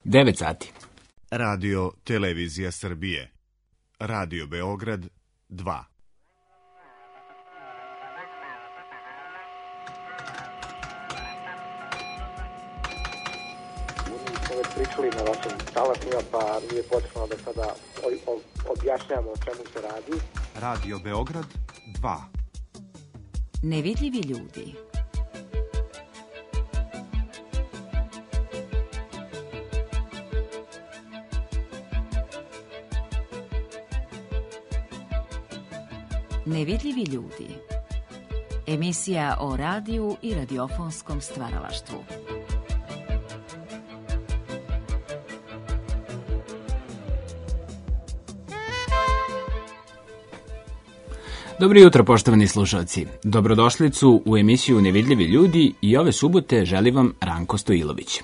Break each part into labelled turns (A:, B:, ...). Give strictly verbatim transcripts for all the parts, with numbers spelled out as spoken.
A: devet sati.
B: Radio Televizija Srbije. Radio Beograd dva.
C: Već pričali na vašim talasima, pa nije potrebno da sada objašnjamo o čemu se radi.
B: Radio Beograd dva.
D: Nevidljivi ljudi. Nevidljivi ljudi. Emisija o radiju i radiofonskom stvaralaštvu.
A: Dobro jutro, poštovani slušalci. Dobrodošlicu u emisiju Nevidljivi ljudi i ove subote želi vam Ranko Stojilović.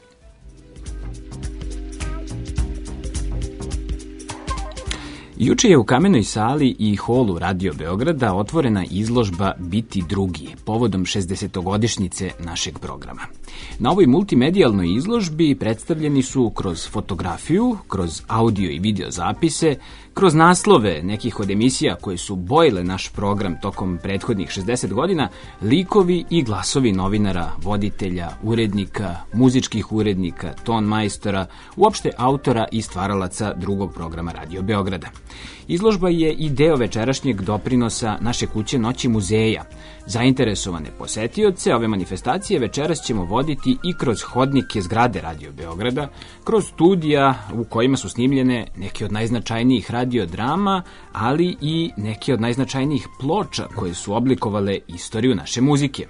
A: Juče je u Kamenoj sali i holu Radio Beograda otvorena izložba Biti drugi, povodom šezdesetogodišnjice našeg programa. Na ovoj multimedijalnoj izložbi predstavljeni su kroz fotografiju, kroz audio i video zapise, kroz naslove nekih od emisija koje su bojile naš program tokom prethodnih šezdeset godina, likovi i glasovi novinara, voditelja, urednika, muzičkih urednika, ton majstora, uopšte autora i stvaralaca drugog programa Radio Beograda. Izložba je i deo večerašnjeg doprinosa naše kuće Noći muzeja. Zainteresovane posetioce ove manifestacije večeras ćemo voditi i kroz hodnike zgrade Radio Beograda, kroz studija u kojima su snimljene neke od najznačajnijih radiodrama, ali i neke od najznačajnijih ploča koje su oblikovale istoriju naše muzike.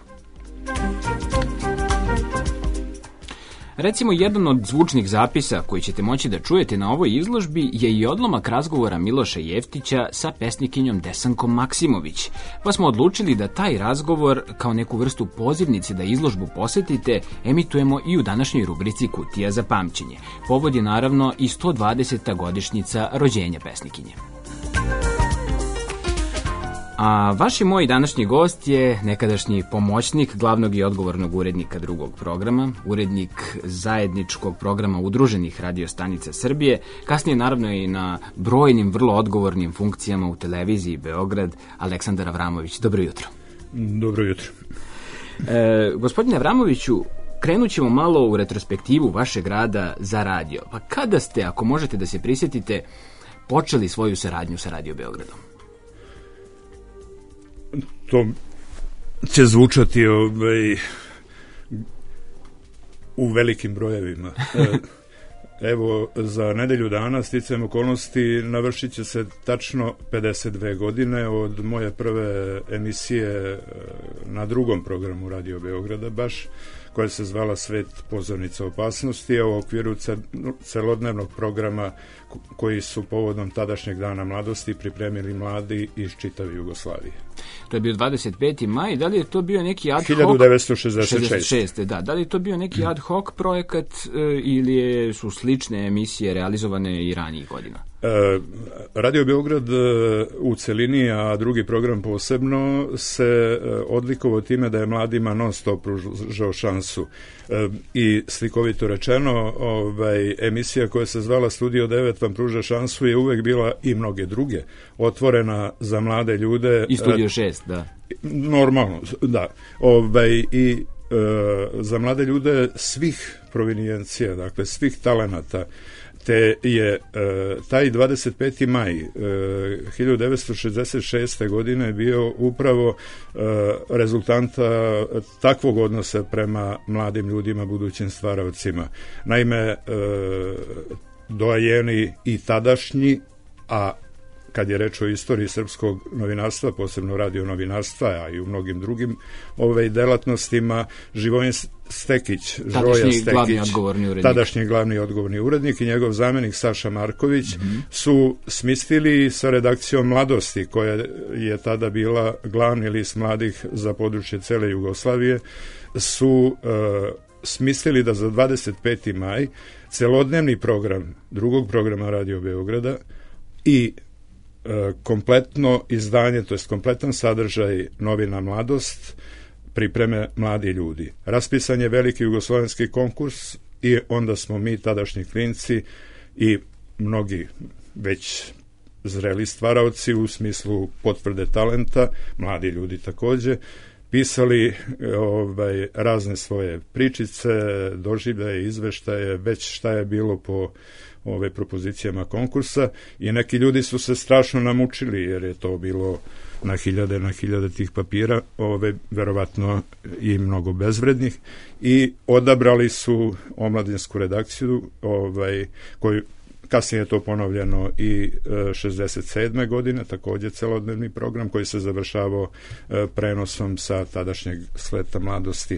A: Recimo, jedan od zvučnih zapisa koji ćete moći da čujete na ovoj izložbi je i odlomak razgovora Miloša Jeftića sa pesnikinjom Desankom Maksimović, pa smo odlučili da taj razgovor, kao neku vrstu pozivnice da izložbu posetite, emitujemo i u današnjoj rubrici Kutija za pamćenje. Povod je naravno i sto dvadeseta godišnjica rođenja pesnikinje. A vaš i moj današnji gost je nekadašnji pomoćnik glavnog i odgovornog urednika drugog programa, urednik zajedničkog programa Udruženih radiostanica Srbije, kasnije naravno i na brojnim vrlo odgovornim funkcijama u televiziji Beograd, Aleksandar Avramović. Dobro jutro.
E: Dobro jutro.
A: E, gospodine Avramoviću, krenut ćemo malo u retrospektivu vašeg rada za radio. Pa kada ste, ako možete da se prisjetite, počeli svoju saradnju sa Radio Beogradom?
E: To će zvučati ovaj, u velikim brojevima. Evo, za nedelju dana, sticajem okolnosti, navršit će se tačno pedeset dve godine od moje prve emisije na drugom programu Radio Beograda, baš, koja se zvala Svet pozornica opasnosti, a u okviru celodnevnog programa koji su povodom tadašnjeg dana mladosti pripremili mladi iz čitave Jugoslavije.
A: To je bio dvadeset peti maj, da li je to bio neki ad hoc?
E: hiljadu devetsto šezdeset šeste.
A: Da, da li je to bio neki ad hoc projekat e, ili su slične emisije realizovane i ranijih godina?
E: E, Radio Beograd e, u celini, a drugi program posebno, se e, odlikovao time da je mladima non stop pružao šansu. E, I slikovito rečeno, ovaj, emisija koja se zvala Studio devet vam pruža šansu je uvek bila i mnoge druge, otvorena za mlade ljude.
A: I Studio šest, da.
E: Normalno, da. Ovaj, I e, za mlade ljude svih provinijencija, dakle svih talenata, te je e, taj dvadeset peti maj e, hiljadu devetsto šezdeset šeste. godine bio upravo e, rezultanta takvog odnosa prema mladim ljudima, budućim stvaraocima. Naime, e, doajeni i tadašnji, a kad je reč o istoriji srpskog novinarstva, posebno radio novinarstva, a i u mnogim drugim ove delatnostima, Živojin Stekić, Žoja Stekić,
A: glavni odgovorni urednik.
E: tadašnji glavni odgovorni urednik i njegov zamenik Saša Marković, mm-hmm. su smislili sa redakcijom Mladosti, koja je tada bila glavni list mladih za područje cele Jugoslavije, su uh, smislili da za dvadeset peti maj celodnevni program drugog programa Radio Beograda i kompletno izdanje, to jest kompletan sadržaj novina Mladost pripreme mladi ljudi. Raspisan je veliki jugoslovenski konkurs i onda smo mi, tadašnji klinci i mnogi već zreli stvaraoci u smislu potvrde talenta, mladi ljudi takođe, pisali ovaj, razne svoje pričice, doživljaje, izveštaje, već šta je bilo po ove propozicijama konkursa i neki ljudi su se strašno namučili jer je to bilo na hiljade, na hiljade tih papira, ove, verovatno i mnogo bezvrednih i odabrali su omladinsku redakciju ovaj, koju kasnije je to ponovljeno i šezdeset sedme godine, takođe celodnevni program koji se završavao prenosom sa tadašnjeg Sleta mladosti.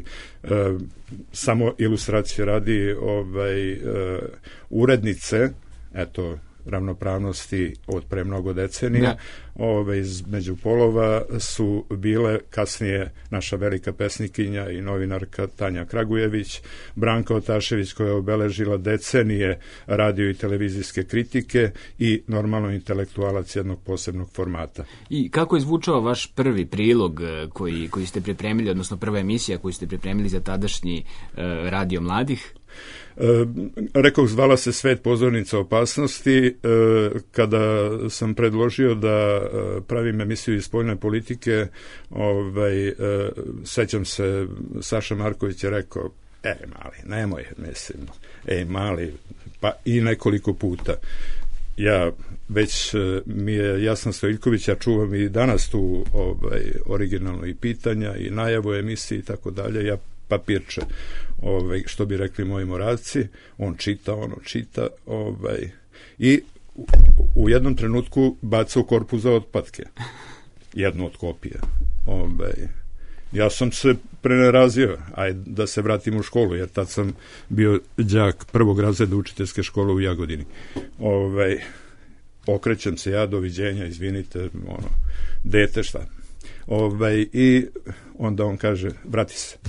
E: Samo ilustracije radi ovaj, urednice, eto, ravnopravnosti od pre mnogo decenija, ja. Ove, između polova su bile kasnije naša velika pesnikinja i novinarka Tanja Kragujević, Branka Otašević koja je obeležila decenije radio i televizijske kritike i normalno intelektualac jednog posebnog formata.
A: I kako je zvučao vaš prvi prilog koji, koji ste pripremili, odnosno prva emisija koju ste pripremili za tadašnji uh, Radio mladih?
E: E, rekao, zvala se Svet pozornica opasnosti. E, kada sam predložio da e, pravim emisiju iz spoljne politike, ovaj, e, sećam se, Saša Marković je rekao, e, mali, nemoj, mislim, e, mali, pa i nekoliko puta. Ja, već mi je Jasna Stojiljković, ja čuvam i danas tu ovaj, originalno i pitanja i najavu emisiji i tako dalje, ja papirče, ovaj, što bi rekli moji moravci, on čita, ono čita, ovaj, i u, u jednom trenutku baca u korpu za otpadke. Jednu od kopija. Ovaj, ja sam se prenerazio, ajde da se vratim u školu, jer tad sam bio đak prvog razreda učiteljske škole u Jagodini. Ovaj, okrećem se ja, doviđenja, izvinite, ono, dete, šta? Ovaj, i onda on kaže, vrati se.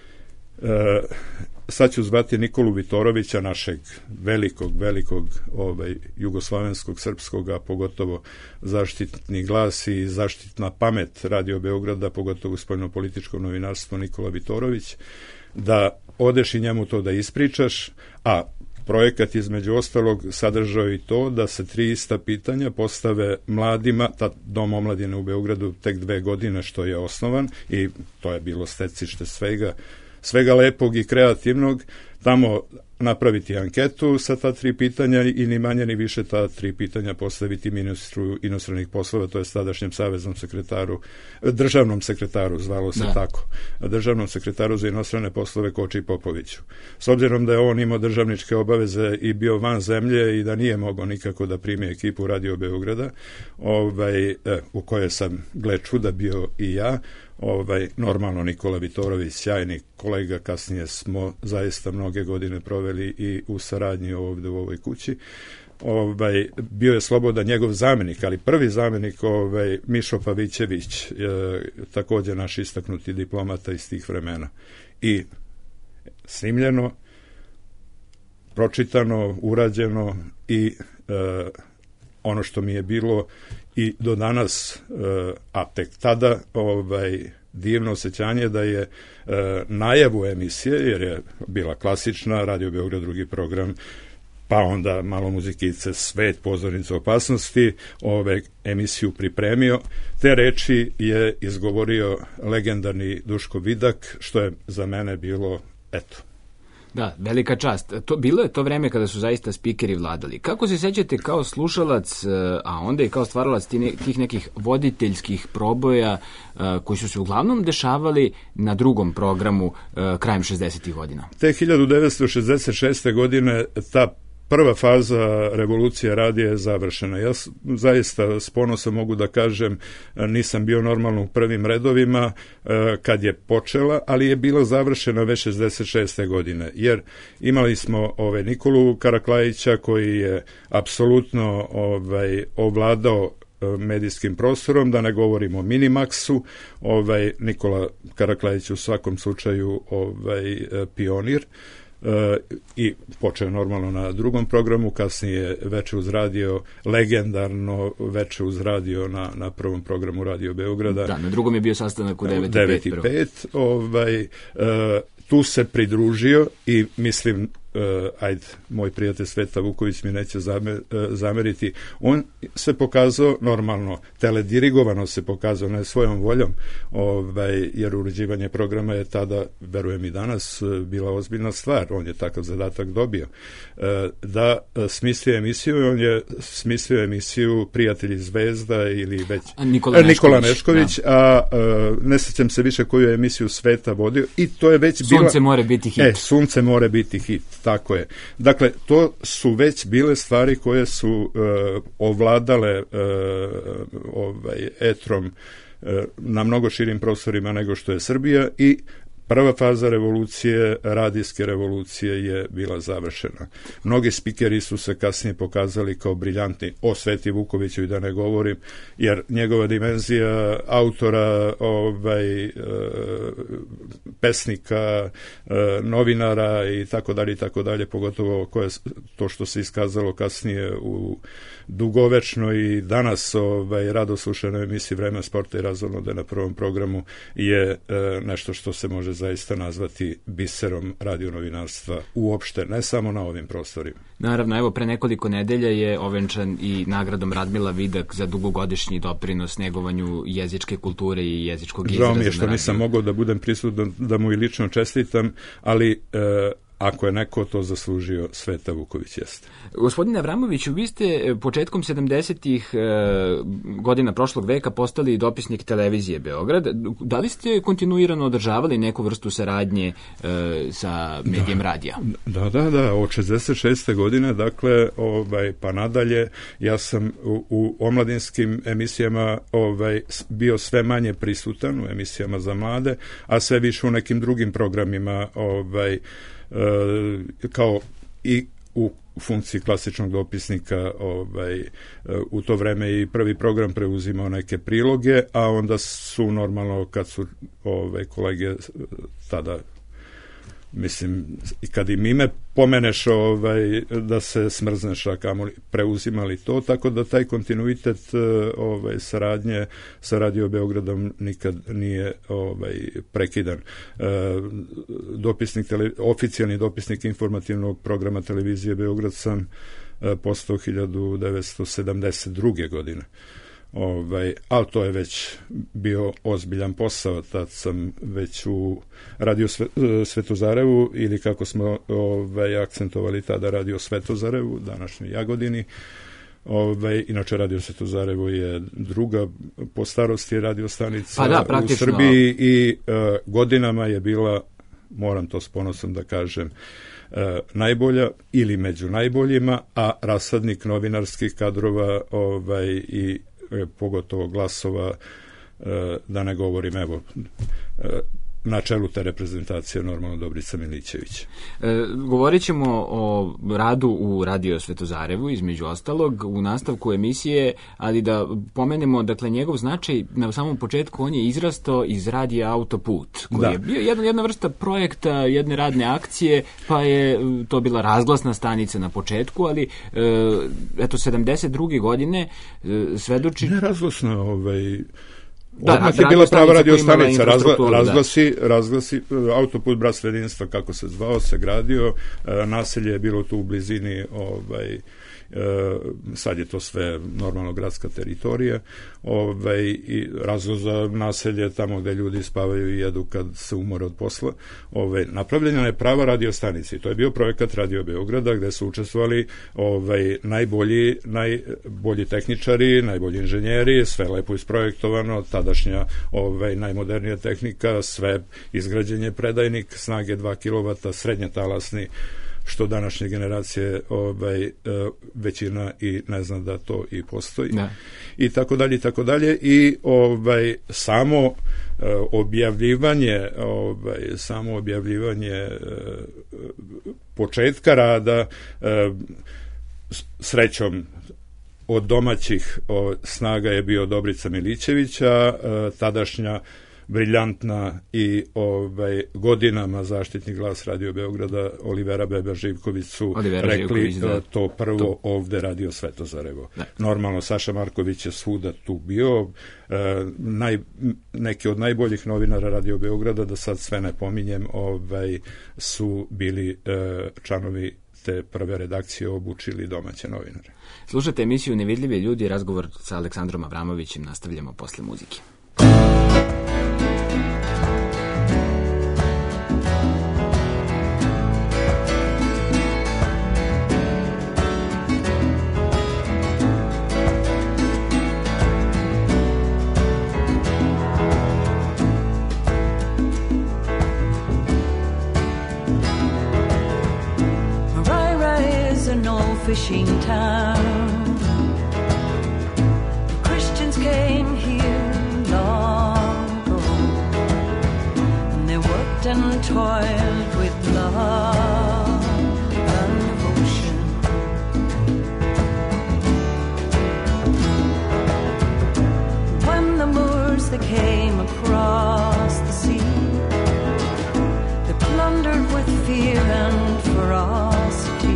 E: E, sad ću zvati Nikolu Vitorovića, našeg velikog, velikog ovaj, jugoslovenskog, srpskog, a pogotovo zaštitni glas i zaštitna pamet Radio Beograda, pogotovo spoljno-političko novinarstvo Nikola Vitorović, da odeš i njemu to da ispričaš, a projekat između ostalog sadržao i to da se tri ista pitanja postave mladima, ta Dom omladine u Beogradu tek dve godine što je osnovan i to je bilo stecište svega, svega lepog i kreativnog, tamo napraviti anketu sa ta tri pitanja i ni manje ni više ta tri pitanja postaviti ministru inostranih poslova, to je tadašnjem saveznom sekretaru, državnom sekretaru, zvalo se da. tako, državnom sekretaru za inostrane poslove Koči Popoviću. S obzirom da je on imao državničke obaveze i bio van zemlje i da nije mogao nikako da primi ekipu Radio Beograda, ovaj, eh, u kojoj sam, gle čuda, bio i ja, ovaj, normalno Nikola Vitorović, sjajni kolega, kasnije smo zaista mnoge godine proveli i u saradnji ovde u ovoj kući. Ovaj, bio je slobodan njegov zamenik, ali prvi zamenik, ovaj, Mišo Pavićević, je, takođe naš istaknuti diplomata iz tih vremena. I snimljeno, pročitano, urađeno i e, ono što mi je bilo i do danas, a tek tada, ovaj, divno osjećanje da je e, najavu emisije, jer je bila klasična, Radio Beograd drugi program, pa onda malo muzikice, Svet pozornica opasnosti, ove emisiju pripremio. Te reči je izgovorio legendarni Duško Vidak, što je za mene bilo, eto,
A: da, velika čast. To, bilo je to vreme kada su zaista spikeri vladali. Kako se sećate kao slušalac, a onda i kao stvaralac tih nekih voditeljskih proboja koji su se uglavnom dešavali na drugom programu krajem šezdesetih godina?
E: Te hiljadu devetsto šezdeset šeste. godine ta prva faza revolucije radija je završena. Ja zaista s ponosom mogu da kažem, nisam bio normalno u prvim redovima kad je počela, ali je bila završena već šezdeset šeste. godine, jer imali smo ove Nikolu Karaklajića koji je apsolutno ovaj, ovladao medijskim prostorom, da ne govorimo o Minimaxu, ovaj, Nikola Karaklajić u svakom slučaju ovaj, pionir, Uh, i počeo normalno na drugom programu, kasnije Veče uz radio, legendarno Veče uz radio na, na prvom programu Radio Beograda.
A: Da, na drugom je bio sastanak u devet i pet.
E: Ovaj, uh, tu se pridružio i mislim ajde, moj prijatelj Sveta Vuković mi neće zamer, zameriti, on se pokazao normalno, teledirigovano se pokazao, ne svojom voljom, ovaj, jer uređivanje programa je tada, verujem i danas, bila ozbiljna stvar, on je takav zadatak dobio. Da smislio emisiju, on je smislio emisiju Prijatelji zvezda ili već
A: Nikola Nešković,
E: Nikola Nešković a, a ne sjećam se više koju je emisiju Sveta vodio i to je već bila...
A: Sunce more biti hit.
E: E, Sunce more biti hit, tako je. Dakle, to su već bile stvari koje su uh, ovladale uh, ovaj, etrom uh, na mnogo širim prostorima nego što je Srbija i prva faza revolucije, radijske revolucije je bila završena. Mnogi spikeri su se kasnije pokazali kao briljantni, o Sveti Vukoviću i da ne govorim, jer njegova dimenzija autora, ovaj, e, pesnika, e, novinara i tako dalje i tako dalje, pogotovo koje, to što se iskazalo kasnije u dugovečno i danas ovaj, rado slušanoj emisiji Vreme sporta i razonode na prvom programu je e, nešto što se može zaista nazvati biserom radionovinarstva uopšte, ne samo na ovim prostorima.
A: Naravno, evo, pre nekoliko nedelja je ovenčan i nagradom Radmila Vidak za dugogodišnji doprinos negovanju jezičke kulture i jezičkog izraza.
E: Žao mi je što nisam mogao da budem prisutan, da mu i lično čestitam, ali e, ako je neko to zaslužio, Sveta Vuković jeste.
A: Gospodine Avramoviću, vi ste početkom sedamdesetih e, godina prošlog veka postali dopisnik televizije Beograd. Da li ste kontinuirano održavali neku vrstu saradnje e, sa medijem
E: da,
A: radija?
E: Da, da, da. Od šezdeset šeste godine, dakle, ovaj, pa nadalje, ja sam u, u omladinskim emisijama ovaj, bio sve manje prisutan, u emisijama za mlade, a sve više u nekim drugim programima, ovaj, kao i u funkciji klasičnog dopisnika, ovaj, u to vreme i prvi program preuzimao neke priloge, a onda su normalno kad su ovaj, kolege tada, mislim, i kad im ime pomeneš, ovaj, da se smrzneš, a kamo preuzimali to, tako da taj kontinuitet ovaj, saradnje sa Radio Beogradom nikad nije ovaj, prekidan. E, dopisnik, tele, oficijalni dopisnik informativnog programa televizije Beograd sam e, postao hiljadu devetsto sedamdeset druge godine. Ovaj, ali to je već bio ozbiljan posao, tad sam već u Radio Svetozarevu, ili kako smo ovaj, akcentovali tada Radio Svetozarevu, današnjoj Jagodini. Ovaj, inače Radio Svetozarevo je druga po starosti radio stanica
A: pa da,
E: u Srbiji i uh, godinama je bila, moram to s ponosom da kažem, uh, najbolja ili među najboljima, a rasadnik novinarskih kadrova ovaj, i pogotovo glasova, da ne govorim, evo, na čelu te reprezentacije normalno Dobrica Milićević.
A: E, govorit ćemo o radu u Radio Svetozarevu, između ostalog, u nastavku emisije, ali da pomenemo, dakle, njegov značaj na samom početku, on je izrastao iz radija Autoput, koji da. je bio jedna, jedna vrsta projekta, jedne radne akcije, pa je to bila razglasna stanica na početku, ali e, eto, sedamdeset druge godine e, svedoči...
E: Ne razglasna, ovaj... Da, odmah je bila prava radio stanica, razgla, razglasi, da. razglasi, Autoput Bratstva jedinstva, kako se zvao, se gradio, naselje je bilo tu u blizini, ovaj, sad je to sve normalno gradska teritorija, ovaj, i razlog za naselje tamo gde ljudi spavaju i jedu kad se umore od posla. Ovaj, napravljena je prava radio stanica i to je bio projekat Radio Beograda gde su učestvovali ovaj, najbolji, najbolji tehničari, najbolji inženjeri, sve lepo isprojektovano, tadašnja ovaj, najmodernija tehnika, sve izgrađenje predajnik, snage dva kilovata, srednje talasni, što današnje generacije ovaj, većina i ne zna da to i postoji. Ne. I tako dalje, i tako dalje. I ovaj, samo objavljivanje, ovaj, samo objavljivanje početka rada, srećom od domaćih o, snaga je bio Dobrica Milićevića, tadašnja briljantna i ovaj, godinama zaštitni glas Radio Beograda Olivera Beber Živković su
A: Olivera
E: rekli
A: Živković, da.
E: to prvo
A: To.
E: ovde Radio Svetozarevo.
A: Da.
E: Normalno, Saša Marković je svuda tu bio, e, naj, neki od najboljih novinara Radio Beograda, da sad sve ne pominjem, ovaj, su bili e, članovi te prve redakcije, obučili domaće novinare.
A: Slušajte emisiju Nevidljivi ljudi, razgovor sa Aleksandrom Avramovićem, nastavljamo posle muzike.
F: Fishing town. The Christians came here long ago, and they worked and toiled with love and devotion. When the Moors they came across the sea, they plundered with fear and ferocity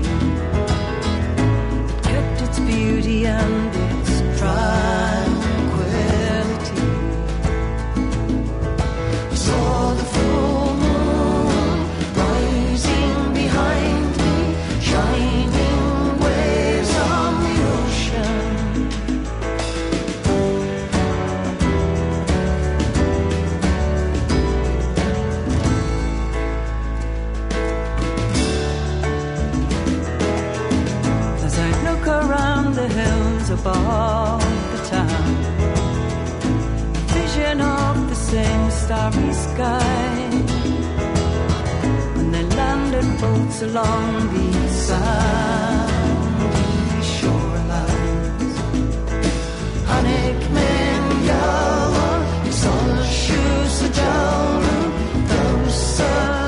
F: beauty and its tranquility. I saw the full moon rising behind me, shining waves on the ocean. As I look around the hills above the town, a vision of the same starry sky, when they landed boats along these sandy shorelines. Hanek men yawa, sol shoes down, those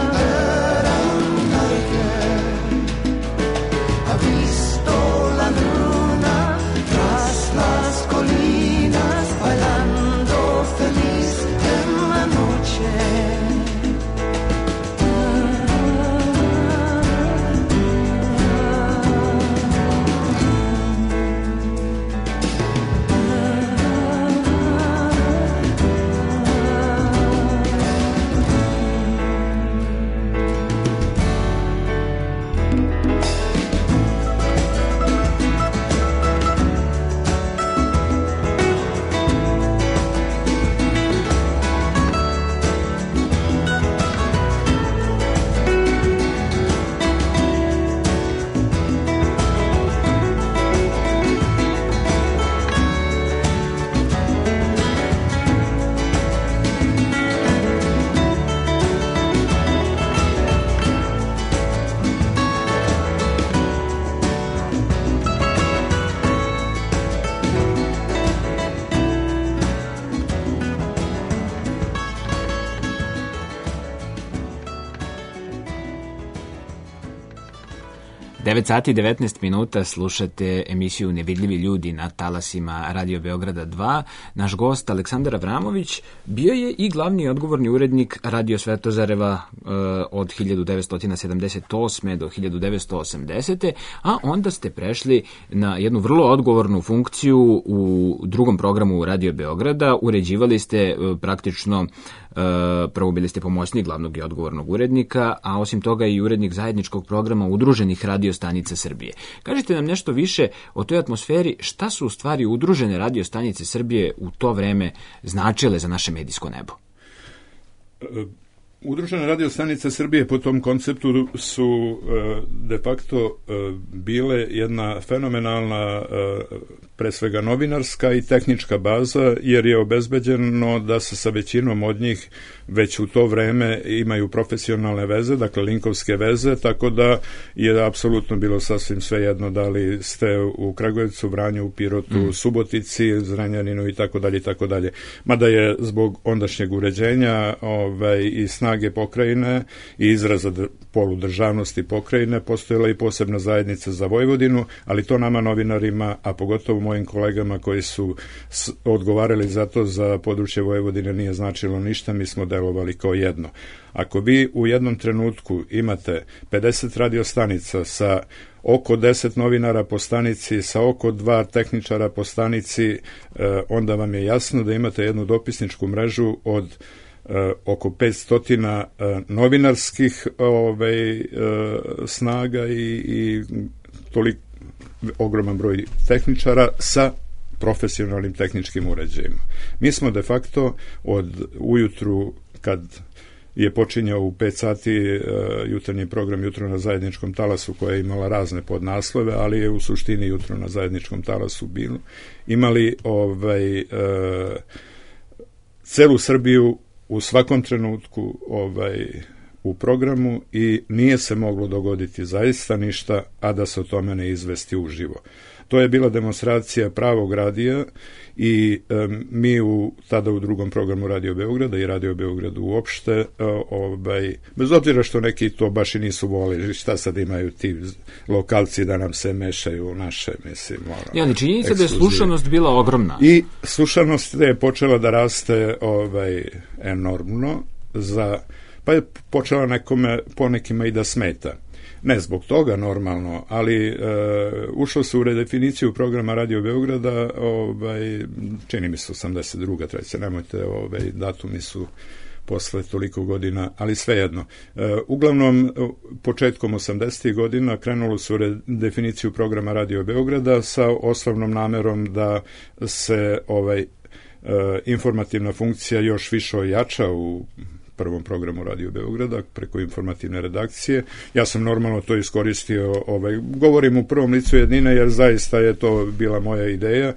A: devet sati i devetnaest minuta, slušate emisiju Nevidljivi ljudi na talasima Radio Beograda dva. Naš gost Aleksandar Avramović bio je i glavni odgovorni urednik Radio Svetozareva e, od hiljadu devetsto sedamdeset osme do hiljadu devetsto osamdesete. a onda ste prešli na jednu vrlo odgovornu funkciju u drugom programu Radio Beograda. Uređivali ste e, praktično prvo bili ste pomoćnik glavnog i odgovornog urednika, a osim toga i urednik zajedničkog programa Udruženih radiostanica Srbije. Kažite nam nešto više o toj atmosferi, šta su u stvari Udružene radiostanice Srbije u to vreme značile za naše medijsko nebo?
E: Udružene radiostanice Srbije po tom konceptu su de facto bile jedna fenomenalna, pre svega novinarska i tehnička baza, jer je obezbeđeno da se sa većinom od njih već u to vreme imaju profesionalne veze, dakle linkovske veze, tako da je apsolutno bilo sasvim svejedno da li ste u Kragujevcu, Vranju, u Pirotu, mm. Subotici, Zrenjaninu i tako dalje i tako dalje. Mada je zbog ondašnjeg uređenja ovaj, i snaga snage pokrajine i izraza poludržavnosti pokrajine postojala i posebna zajednica za Vojvodinu, ali to nama novinarima, a pogotovo mojim kolegama koji su odgovarali za to za područje Vojvodine nije značilo ništa, mi smo delovali kao jedno. Ako vi u jednom trenutku imate pedeset radiostanica sa oko deset novinara po stanici, sa oko dva tehničara po stanici, onda vam je jasno da imate jednu dopisničku mrežu od oko petsto novinarskih ovaj, snaga i, i tolik ogroman broj tehničara sa profesionalnim tehničkim uređajima. Mi smo de facto od ujutru kad je počinjao u pet sati uh, jutarnji program Jutro na zajedničkom talasu koja je imala razne podnaslove, ali je u suštini Jutro na zajedničkom talasu bilo. Imali ovaj, uh, celu Srbiju u svakom trenutku ovaj, u programu i nije se moglo dogoditi zaista ništa, a da se o tome ne izvesti uživo. To je bila demonstracija pravog radija i um, mi u, tada u drugom programu Radio Beograda i Radio Beogradu uopšte, uh, ovaj, bez obzira što neki to baš i nisu volili, šta sad imaju ti lokalci da nam se mešaju u naše, mislim, ono,
A: ja, ali činjenica da je slušanost bila ogromna.
E: I slušanost je počela da raste ovaj, enormno, za, pa je počela nekome, ponekima i da smeta. Ne zbog toga normalno, ali uh, ušlo se u redefiniciju programa Radio Beograda, ovaj, čini mi se osamdeset druga treća, nemojte, ovaj, datumi su posle toliko godina, ali svejedno. Uh, uglavnom, početkom osamdesetih godina krenulo se u redefiniciju programa Radio Beograda sa osnovnom namerom da se ovaj, uh, informativna funkcija još više ojača u prvom programu Radio Beograda preko informativne redakcije. Ja sam normalno to iskoristio, ovaj, govorim u prvom licu jednine jer zaista je to bila moja ideja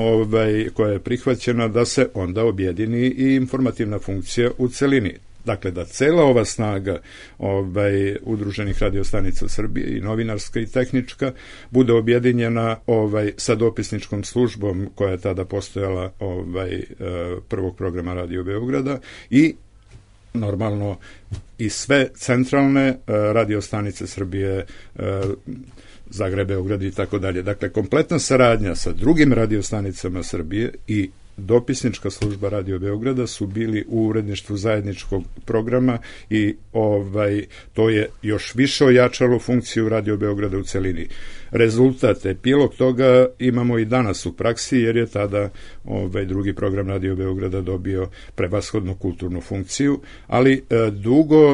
E: ovaj, koja je prihvaćena da se onda objedini i informativna funkcija u celini. Dakle, da cela ova snaga ovaj, udruženih radiostanica Srbije i novinarska i tehnička bude objedinjena ovaj, sa dopisničkom službom koja je tada postojala ovaj, prvog programa Radio Beograda i normalno i sve centralne uh, radiostanice Srbije, uh, Zagreb, Beograd i tako dalje. Dakle, kompletna saradnja sa drugim radiostanicama Srbije i dopisnička služba Radio Beograda su bili u uredništvu zajedničkog programa i ovaj, to je još više ojačalo funkciju Radio Beograda u celini. Rezultat, epilog toga imamo i danas u praksi, jer je tada ovaj, drugi program Radio Beograda dobio prevashodno kulturnu funkciju, ali e, dugo e,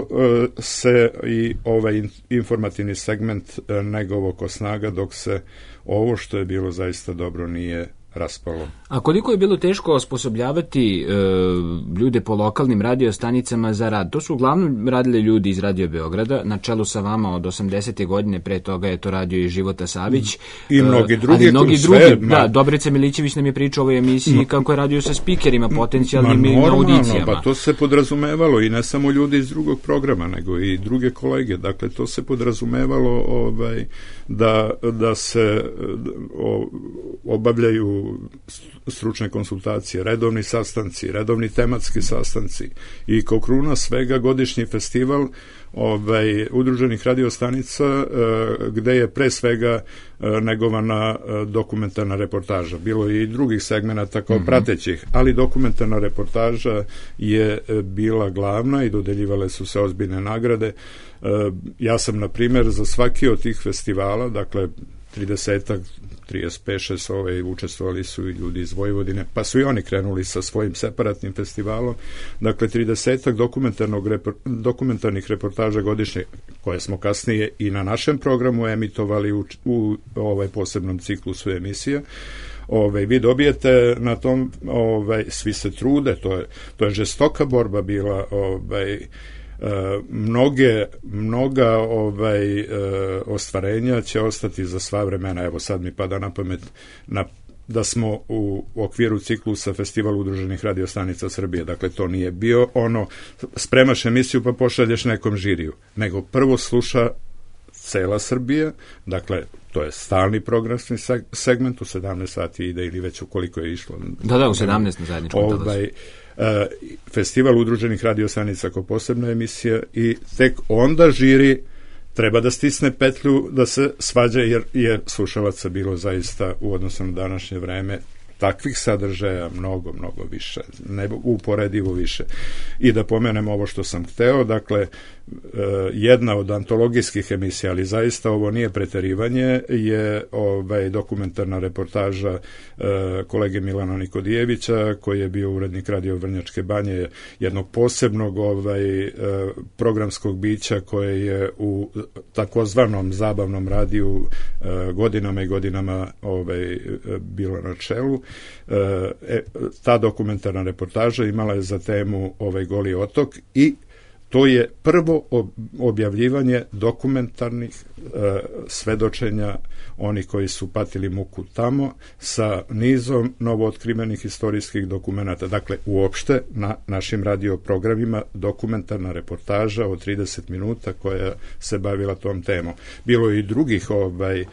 E: se i ovaj informativni segment e, negovao ko snaga, dok se ovo što je bilo zaista dobro nije raspalo.
A: A koliko je bilo teško osposobljavati e, ljude po lokalnim radiostanicama za rad? To su uglavnom radili ljudi iz Radio Beograda, na čelu sa vama od osamdesete godine, pre toga je to radio i Života Savić.
E: I mnogi drugi.
A: Ali mnogi drugi,
E: sve,
A: da, ma... Dobrica Milićević nam je pričao o ovoj emisiji ma... kako je radio sa spikerima, potencijalnim i audicijama.
E: Pa to se podrazumevalo i ne samo ljudi iz drugog programa, nego i druge kolege. Dakle, to se podrazumevalo ovaj, da, da se o, obavljaju stručne konsultacije, redovni sastanci, redovni tematski sastanci i kao kruna svega godišnji festival ovaj, udruženih radiostanica e, gde je pre svega e, negovana e, dokumentarna reportaža. Bilo je i drugih segmenata kao mm-hmm. pratećih, ali dokumentarna reportaža je e, bila glavna i dodeljivale su se ozbiljne nagrade. E, ja sam, na primjer, za svaki od tih festivala, dakle tridesetak, trideset pet šest ovaj, učestvovali su i ljudi iz Vojvodine, pa su i oni krenuli sa svojim separatnim festivalom. Dakle, tridesetak dokumentarnog repor, dokumentarnih reportaža godišnje, koje smo kasnije i na našem programu emitovali u, u ovaj posebnom ciklusu emisija. Ove, vi dobijete na tom, ovaj, svi se trude, to je, to je žestoka borba bila, ovaj, Uh, mnoge, mnoga ovaj, uh, ostvarenja će ostati za sva vremena. Evo sad mi pada na pamet na, da smo u, u okviru ciklusa Festival udruženih radiostanica Srbije. Dakle, to nije bio ono spremaš emisiju pa pošalješ nekom žiriju, nego prvo sluša cela Srbija, dakle to je stalni programski segment, u sedamnaest sati ide ili već ukoliko je išlo.
A: Da, da, u sedamnaest na zajedničkom
E: ovaj, e, Festival udruženih radiostanica kao posebna emisija i tek onda žiri treba da stisne petlju da se svađa, jer je slušalaca bilo zaista u odnosu na današnje vreme takvih sadržaja mnogo, mnogo više, ne uporedivo više. I da pomenem ovo što sam hteo, dakle, jedna od antologijskih emisija, ali zaista ovo nije preterivanje, je ovaj, dokumentarna reportaža kolege Milana Nikodijevića, koji je bio urednik Radio Vrnjačke Banje, jednog posebnog ovaj, programskog bića koje je u takozvanom zabavnom radiju godinama i godinama ovaj, bilo na čelu. E, ta dokumentarna reportaža imala je za temu ovaj Goli otok i to je prvo objavljivanje dokumentarnih e, svedočenja onih koji su patili muku tamo sa nizom novootkrivenih istorijskih dokumenata. Dakle, uopšte na našim radioprogramima dokumentarna reportaža od trideset minuta koja se bavila tom temom. Bilo je i drugih ovaj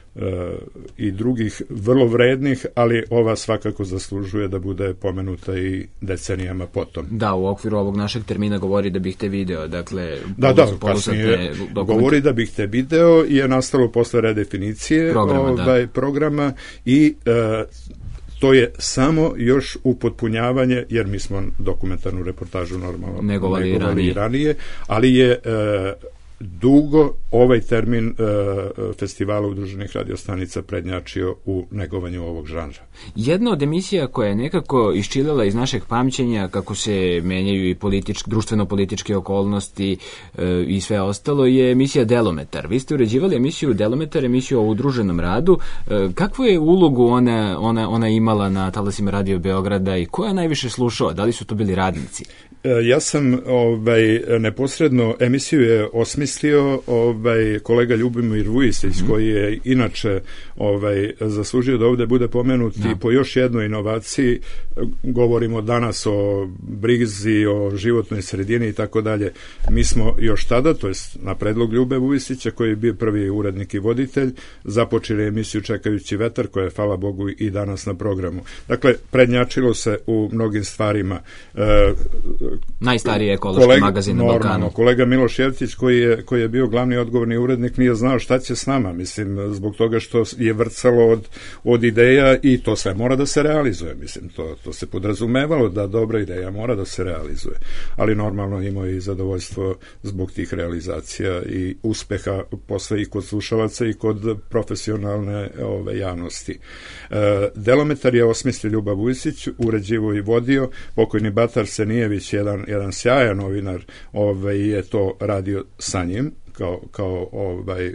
E: i drugih vrlo vrednih, ali ova svakako zaslužuje da bude pomenuta i decenijama potom.
A: Da, u okviru ovog našeg termina govori da bih te video, dakle...
E: Da, da, kasnije govori da bih te video je nastalo posle redefinicije programa, ovaj, da. programa i e, to je samo još upotpunjavanje, jer mi smo dokumentarnu reportažu normalno
A: negovali, negovali ranije.
E: ranije, ali je e, dugo ovaj termin e, festivala udruženih radiostanica prednjačio u negovanju ovog žanra.
A: Jedna od emisija koja je nekako iščilila iz našeg pamćenja kako se menjaju i političk, društveno-političke okolnosti e, i sve ostalo je emisija Delometar. Vi ste uređivali emisiju Delometar, emisiju o udruženom radu. E, kakvu je ulogu ona, ona, ona imala na talasima Radio Beograda i ko je najviše slušao? Da li su to bili radnici?
E: E, ja sam ovaj, neposredno emisiju je osmislio ovaj, kolega Ljubomir Vujisić, mm. koji je inače ovaj, zaslužio da ovde bude pomenut i po još jednoj inovaciji. Govorimo danas o brizi, o životnoj sredini i tako dalje. Mi smo još tada, to jest na predlog Ljube Vujisića, koji je bio prvi urednik i voditelj, započeli emisiju Čekajući vetar, koja je, hvala Bogu, i danas na programu. Dakle, prednjačilo se u mnogim stvarima. E,
A: Najstariji ekološki kolega, magazin na Balkanu.
E: Kolega Miloš Jevtić, koji je, koji je bio glavni odgovorni urednik, nije znao šta će s nama, mislim, zbog toga što je vrcalo od, od ideja i to sve mora da se realizuje, mislim, to, to se podrazumevalo da dobra ideja mora da se realizuje, ali normalno imao i zadovoljstvo zbog tih realizacija i uspeha posle i kod slušalaca i kod profesionalne ove, javnosti. E, Delometar je osmislio Ljuba Vujisić, uređivo i vodio, pokojni Batar Senijević, jedan, jedan sjajan novinar, ovaj, je to radio sa njim, kao, kao ovaj,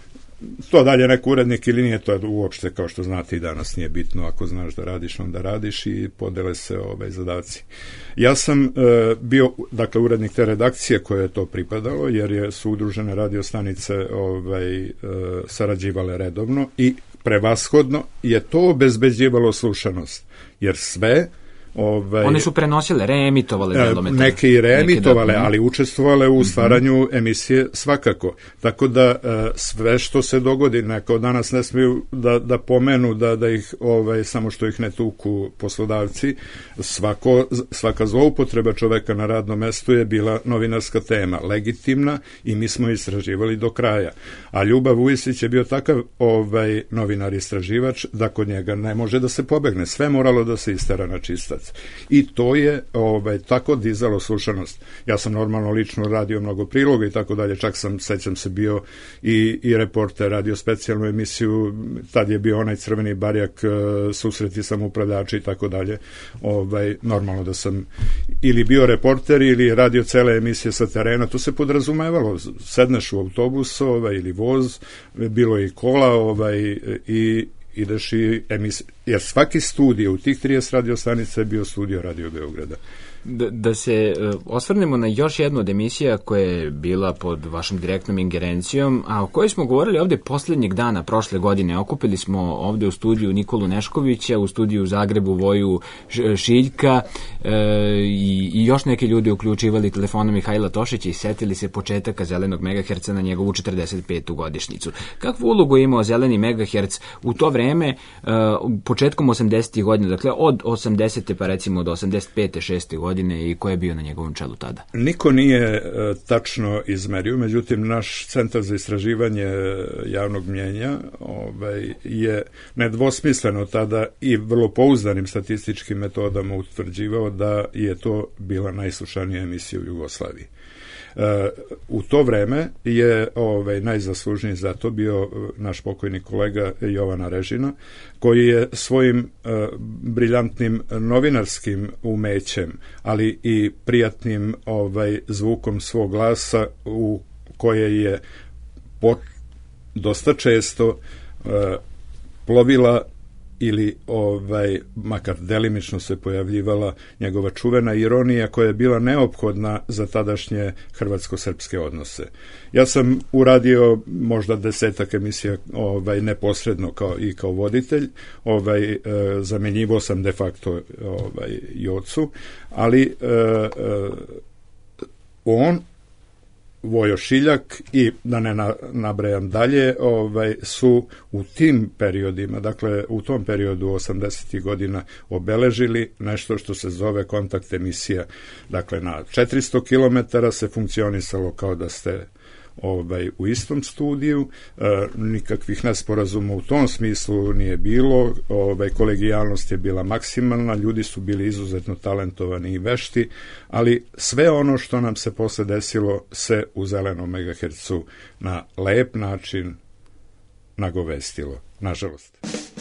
E: to dalje neko urednik ili nije, to uopšte, kao što znate, i danas nije bitno, ako znaš da radiš, onda radiš i podele se ovaj zadaci. Ja sam e, bio, dakle, urednik te redakcije koje je to pripadalo, jer je, su udružene radiostanice ovaj, e, sarađivale redovno i prevashodno je to obezbeđivalo slušanost, jer sve Ovaj,
A: one su prenosile, reemitovale Delometar.
E: Neke i reemitovale, neke da, ali učestvovale u stvaranju uh-huh. emisije svakako. Tako da sve što se dogodi, neko danas ne smiju da, da pomenu da, da ih, ovaj, samo što ih ne tuku poslodavci, svako, svaka zloupotreba čoveka na radnom mestu je bila novinarska tema, legitimna, i mi smo istraživali do kraja. A Ljubav Vujisić je bio takav ovaj, novinar istraživač da kod njega ne može da se pobegne. Sve moralo da se istera na čistac. I to je ovaj, tako dizalo slušanost. Ja sam normalno lično radio mnogo priloga i tako dalje, čak sam, sećam se, bio i, i reporter, radio specijalnu emisiju, tad je bio onaj Crveni barjak, susreti samoupravljača i tako dalje. Ovaj, normalno da sam ili bio reporter ili radio cele emisije sa terena, to se podrazumevalo, sedneš u autobus ovaj, ili voz, bilo je i kola ovaj, i ideš i emisiju, jer svaki studio u tih trideset radiostanica je bio studio Radio Beograda.
A: Da, da se uh, osvrnemo na još jednu od emisija koja je bila pod vašom direktnom ingerencijom, a o kojoj smo govorili ovde poslednjeg dana prošle godine. Okupili smo ovde u studiju Nikolu Neškovića, u studiju u Zagrebu Voju Šiljka uh, i, i još neke ljudi uključivali telefonom Mihajla Tošića i setili se početaka Zelenog megaherca na njegovu četrdeset petu godišnjicu. Kakvu ulogu je imao Zeleni megaherc u to vreme, uh, početkom osamdesetih godina, dakle od osamdesete pa recimo do osamdeset pete šeste godine, i ko je bio na njegovom čelu tada?
E: Niko nije e, tačno izmerio, međutim naš Centar za istraživanje javnog mnjenja ovaj, je nedvosmisleno tada i vrlo pouzdanim statističkim metodama utvrđivao da je to bila najslušanija emisija u Jugoslaviji. E, u to vreme je ovaj, najzaslužniji za to bio naš pokojni kolega Jovan Arežina, koji je svojim e, briljantnim novinarskim umećem, ali i prijatnim ovaj, zvukom svog glasa u koje je pot, dosta često e, plovila ili ovaj makar delimično se pojavljivala njegova čuvena ironija koja je bila neophodna za tadašnje hrvatsko-srpske odnose. Ja sam uradio možda desetak emisija ovaj neposredno kao i kao voditelj, ovaj e, zamenjivao sam de facto ovaj Jocu, ali e, e, on Vojo Šiljak i da ne nabrajam dalje, ovaj, su u tim periodima, dakle u tom periodu osamdesetih godina obeležili nešto što se zove kontakt emisija. Dakle, na četiristo kilometara se funkcionisalo kao da ste ovaj, u istom studiju, e, nikakvih nesporazuma u tom smislu nije bilo, ovaj, kolegijalnost je bila maksimalna, ljudi su bili izuzetno talentovani i vešti, ali sve ono što nam se posle desilo se u Zelenom megahercu na lep način nagovestilo, nažalost.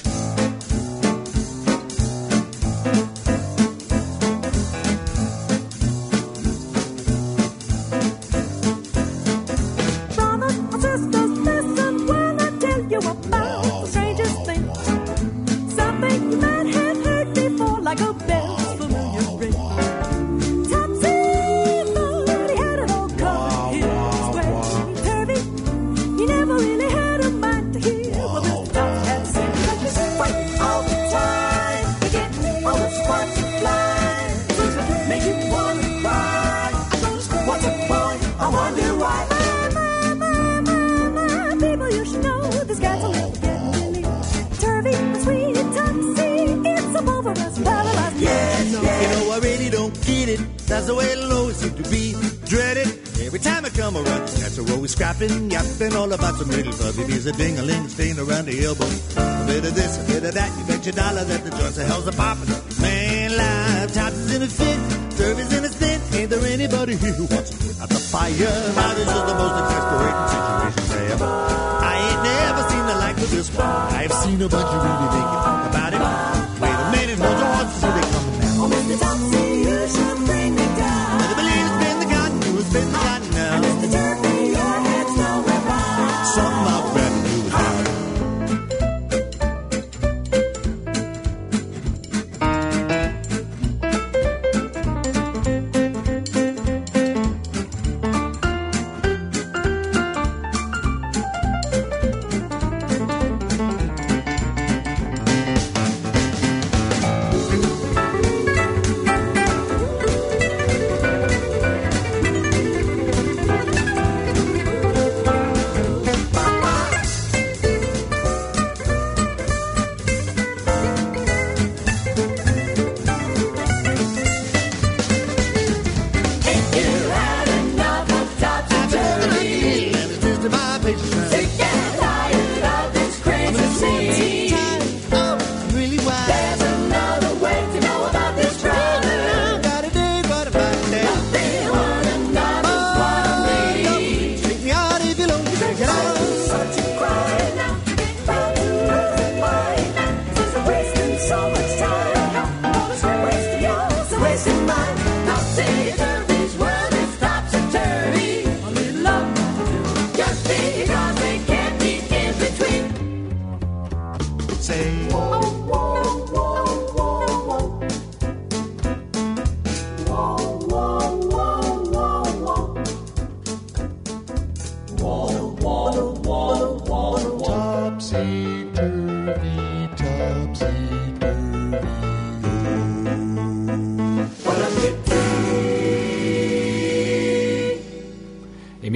G: That's the way it always seems to be dreaded. Every time I come around, that's a row we scrapping, yapping all about some little fuzzy bees, a ding-a-ling staying around the elbow. A bit of this, a bit of that, you bet your dollar that the joints of hell's a poppin'. Man, live, tops is in a fit, service in a stint. Ain't there anybody here who wants to put out the fire? Now this is the most exasperating situation ever. I ain't never seen the like of this one. I've seen a bunch of really make you think about it. Wait a minute, hold on, see they coming now. Oh, Mister Topsy, you should bring me down. I believe it's been the cotton, you spin the cotton now. And Mister Turkey, your head's nowhere found. Something I'd rather do without. Oh.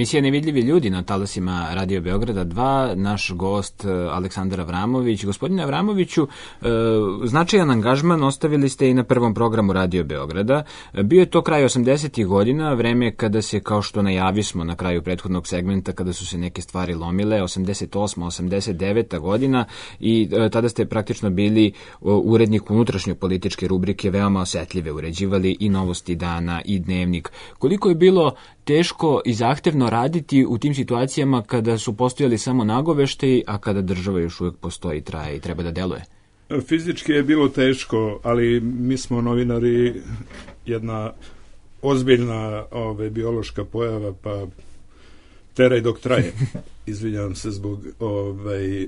A: Emisija Nevidljivi ljudi na talasima Radio Beograda dva, naš gost Aleksandar Avramović. Gospodine Avramoviću, značajan angažman ostavili ste i na prvom programu Radio Beograda. Bio je to kraj osamdesetih godina, vreme kada se, kao što najavismo na kraju prethodnog segmenta, kada su se neke stvari lomile, osamdeset osma osamdeset deveta godina, i tada ste praktično bili urednik unutrašnje političke rubrike, veoma osetljive, uređivali i Novosti dana i Dnevnik. Koliko je bilo teško i zahtevno raditi u tim situacijama kada su postojali samo nagoveštaji, a kada država još uvijek postoji, traje i treba da deluje?
E: Fizički je bilo teško, ali mi smo novinari jedna ozbiljna ove, biološka pojava, pa teraj dok traje. Izvinjavam se zbog ovaj,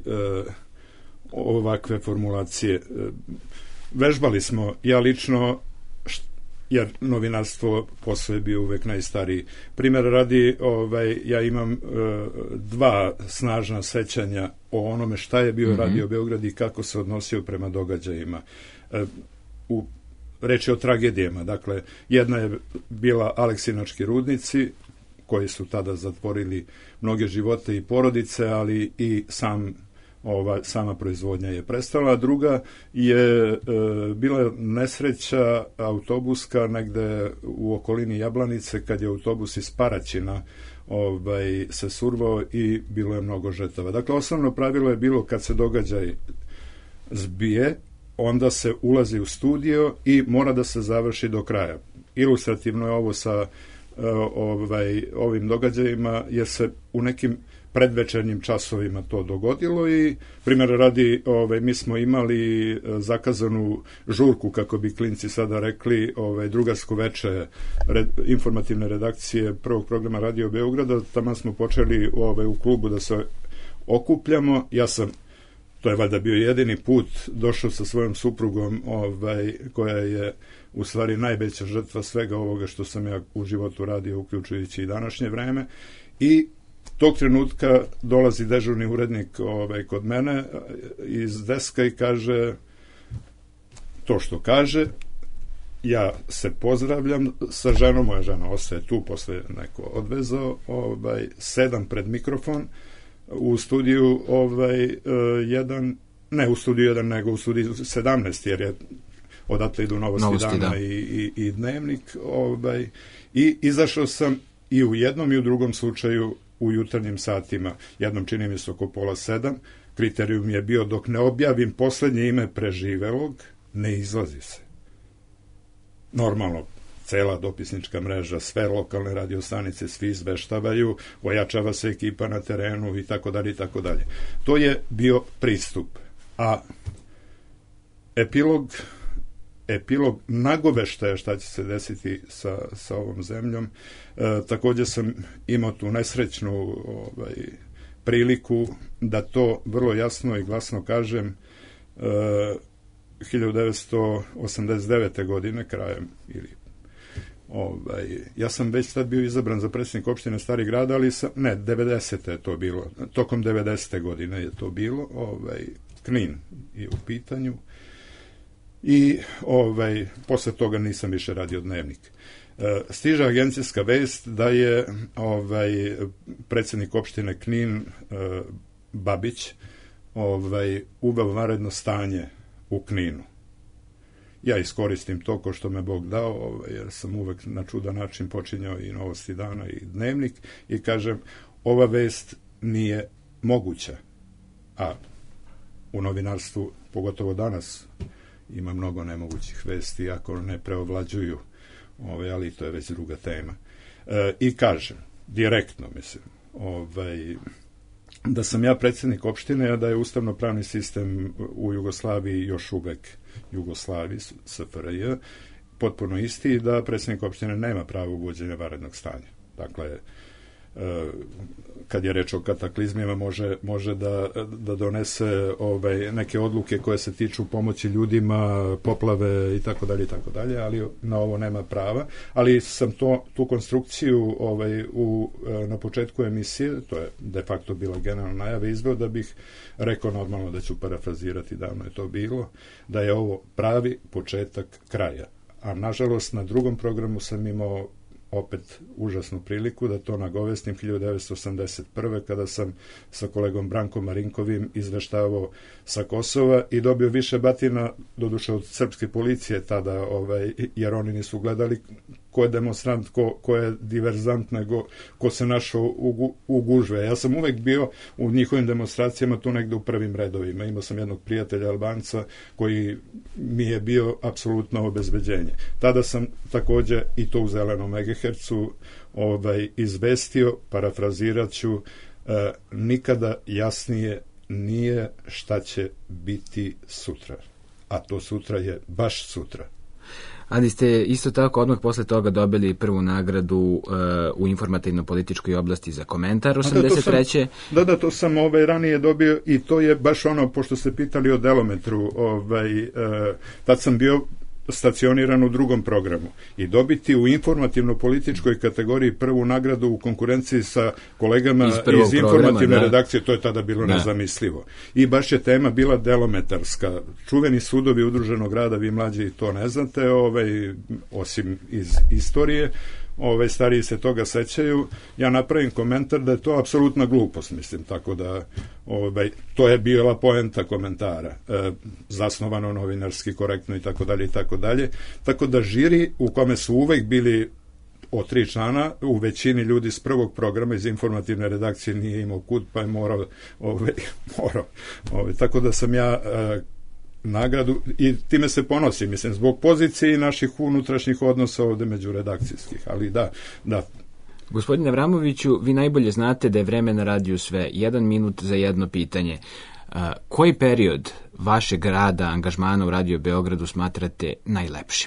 E: ovakve formulacije. Vežbali smo, ja lično, jer novinarstvo posle je bio uvek najstariji. Primjer radi, ovaj, ja imam e, dva snažna sećanja o onome šta je bio mm-hmm. Radio Beograd i kako se odnosio prema događajima. E, u reč je o tragedijama. Dakle, jedna je bila Aleksinački rudnici, koji su tada zatvorili mnoge živote i porodice, ali i sam Ova, sama proizvodnja je prestala. Druga je e, bila nesreća autobuska negde u okolini Jablanice, kad je autobus iz Paraćina ovaj, se survao i bilo je mnogo žrtava. Dakle, osnovno pravilo je bilo kad se događaj zbije, onda se ulazi u studio i mora da se završi do kraja. Ilustrativno je ovo sa e, ovaj, ovim događajima, jer se u nekim predvečernjim časovima to dogodilo i primjer radi, ovaj, mi smo imali zakazanu žurku, kako bi klinci sada rekli, ovaj, drugarsko veče red, informativne redakcije prvog programa Radio Beograda. Tamo smo počeli ovaj, u klubu da se okupljamo. Ja sam, to je valjda bio jedini put, došao sa svojom suprugom, ovaj, koja je u stvari najveća žrtva svega ovoga što sam ja u životu radio, uključujući i današnje vreme, i tog trenutka dolazi dežurni urednik ovaj, kod mene iz deska i kaže to što kaže. Ja se pozdravljam sa ženom, moja žena ostaje tu, posle neko odvezao, ovaj, sedam pred mikrofon u studiju ovaj, jedan, ne u studiju jedan, nego u studiju sedamnaest, jer je odatle idu Novosti, Novosti dana da. i, i, i Dnevnik, ovaj, i izašao sam i u jednom i u drugom slučaju u jutarnjim satima, jednom čini mi se oko pola sedam, kriterijum je bio dok ne objavim poslednje ime preživelog, ne izlazi se. Normalno, cela dopisnička mreža, sve lokalne radiostanice, svi izveštavaju, ojačava se ekipa na terenu i tako dalje i tako dalje. To je bio pristup. A epilog epilog nagoveštaja šta će se desiti sa, sa ovom zemljom. E, također sam imao tu nesrećnu ovaj, priliku da to vrlo jasno i glasno kažem. E, hiljadu devetsto osamdeset devete. godine, krajem, ili ovaj, ja sam već tad bio izabran za predsjednik opštine Stari Grad, ali sam, ne, devedesete je to bilo, tokom devedesete. godine je to bilo, ovaj, Knin je u pitanju. I ovaj, posle toga nisam više radio Dnevnik. E, stiže agencijska vest da je ovaj, predsjednik opštine Knin, e, Babić, ovaj, uveo vanredno stanje u Kninu. Ja iskoristim to ko što me Bog dao, ovaj, jer sam uvek na čudan način počinjao i Novosti dana i Dnevnik, i kažem, ova vest nije moguća. A u novinarstvu, pogotovo danas, ima mnogo nemogućih vesti, ako ne preovlađuju, ovaj, ali to je već druga tema. E, I kažem, direktno mislim, ovaj, da sam ja predsjednik opštine, a da je ustavno-pravni sistem u Jugoslaviji još uvek Jugoslaviji, S F R J, potpuno isti, i da predsjednik opštine nema pravo uvođenja vanrednog stanja. Dakle, kad je reč o kataklizmima, može, može da, da donese ovaj, neke odluke koje se tiču pomoći ljudima, poplave i tako dalje i tako dalje, ali na ovo nema prava. Ali sam to, tu konstrukciju ovaj, u, na početku emisije, to je de facto bila generalna najava, izveo da bih rekao, normalno da ću parafrazirati, davno je to bilo, da je ovo pravi početak kraja. A nažalost na drugom programu sam imao opet užasnu priliku da to nagovestim hiljadu devetsto osamdeset prve kada sam sa kolegom Brankom Marinkovim izveštavao sa Kosova i dobio više batina, doduše od srpske policije tada, ovaj, jer oni nisu gledali ko je demonstrant, ko, ko je diverzant, nego ko se našao u, u gužve. Ja sam uvek bio u njihovim demonstracijama tu negde u prvim redovima. Imao sam jednog prijatelja Albanca koji mi je bio apsolutno obezbeđenje. Tada sam takođe i to u zelenom megahercu ovaj, izvestio, parafrazirat ću, e, nikada jasnije nije šta će biti sutra. A to sutra je baš sutra.
A: Ali ste isto tako odmah posle toga dobili prvu nagradu uh, u informativno-političkoj oblasti za komentar osamdeset treće.
E: Da, da, to sam ovaj, ranije dobio i to je baš ono, pošto ste pitali o Delometru, ovaj, uh, tad sam bio stacioniran u drugom programu i dobiti u informativno-političkoj kategoriji prvu nagradu u konkurenciji sa kolegama iz, iz informativne da. redakcije, to je tada bilo da. nezamislivo. I baš je tema bila delometarska. Čuveni sudovi udruženog rada, vi mlađi to ne znate, ovaj, osim iz istorije, Ove, stariji se toga sećaju, ja napravim komentar da je to apsolutna glupost, mislim, tako da ovaj, to je bila poenta komentara, e, zasnovano novinarski, korektno i tako dalje i tako dalje, tako da žiri u kome su uvek bili od tri člana, u većini ljudi s prvog programa iz informativne redakcije nije imao kud, pa je morao, ovaj, morao ovaj, tako da sam ja e, nagradu i time se ponosim, mislim, zbog pozicije i naših unutrašnjih odnosa ovde među redakcijskih, ali da, da.
A: Gospodine Avramoviću, vi najbolje znate da je vreme na radiju sve. Jedan minut za jedno pitanje. Uh, koji period vašeg rada, angažmana u Radio Beogradu smatrate najlepšim?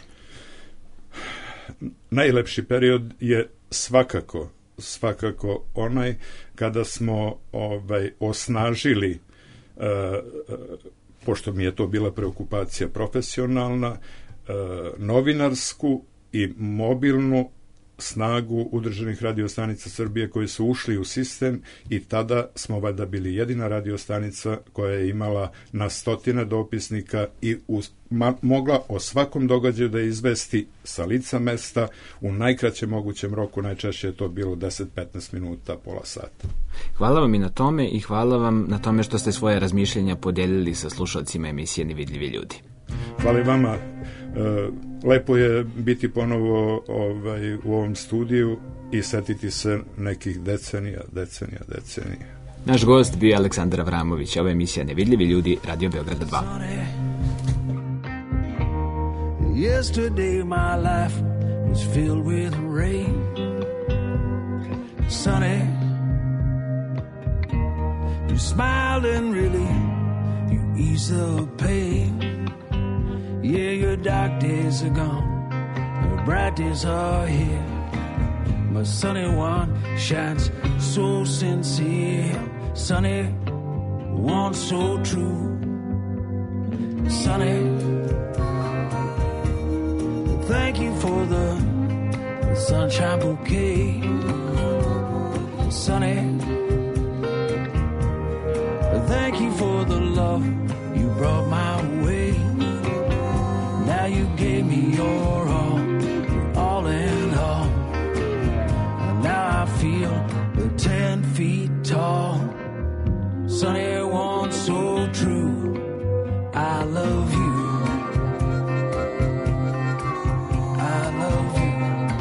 E: Najlepši period je svakako, svakako onaj kada smo ovaj, osnažili uh, pošto mi je to bila preokupacija profesionalna, e, novinarsku i mobilnu snagu udruženih radiostanica Srbije koji su ušli u sistem i tada smo valjda bili jedina radiostanica koja je imala na stotine dopisnika i uz, ma, mogla o svakom događaju da izvesti sa lica mesta u najkraćem mogućem roku, najčešće je to bilo deset do petnaest minuta, pola sata.
A: Hvala vam i na tome i hvala vam na tome što ste svoje razmišljenja podelili sa slušalcima emisije Nevidljivi ljudi.
E: Hvala i vama. Lepo je biti ponovo ovaj, u ovom studiju i setiti se nekih decenija, decenija, decenija.
A: Naš gost bio je Aleksandar Avramović. Ova emisija Nevidljivi ljudi, Radio Beograd dva.
F: Yesterday my life was filled with rain. Sunny, you smiled and really you eased the pain. Yeah, your dark days are gone, your bright days are here. My sunny one shines so sincere, sunny one so true. Sunny, thank you for the, the sunshine bouquet. Sunny, thank you for the love you brought my way. Now you gave me your all, all in all. And now I feel ten feet tall. Sunny one so true, I love you. I love you.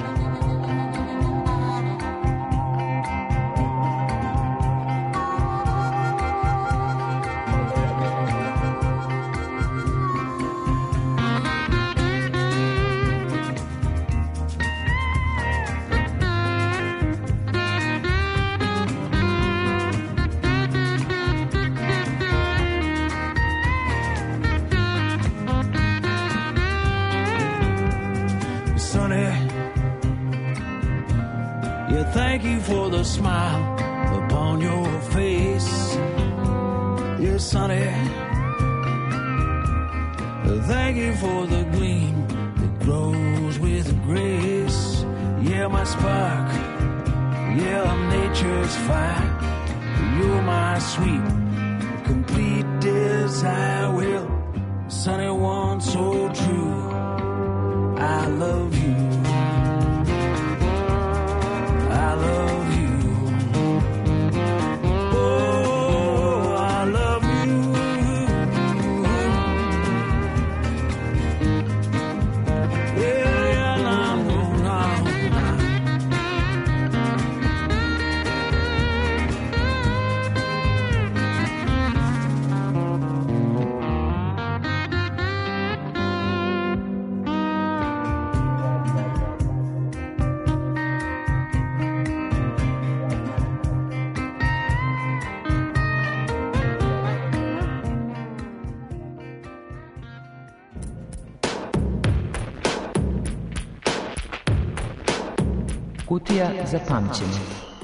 F: Thank you for the smile upon your face. Yes, Sonny. Thank you for the gleam that grows with grace. Yeah, my spark. Yeah, nature's fire. You're my sweet, complete desire. Well, Sonny, one so true. I love you.
H: Kutija za pamćenje.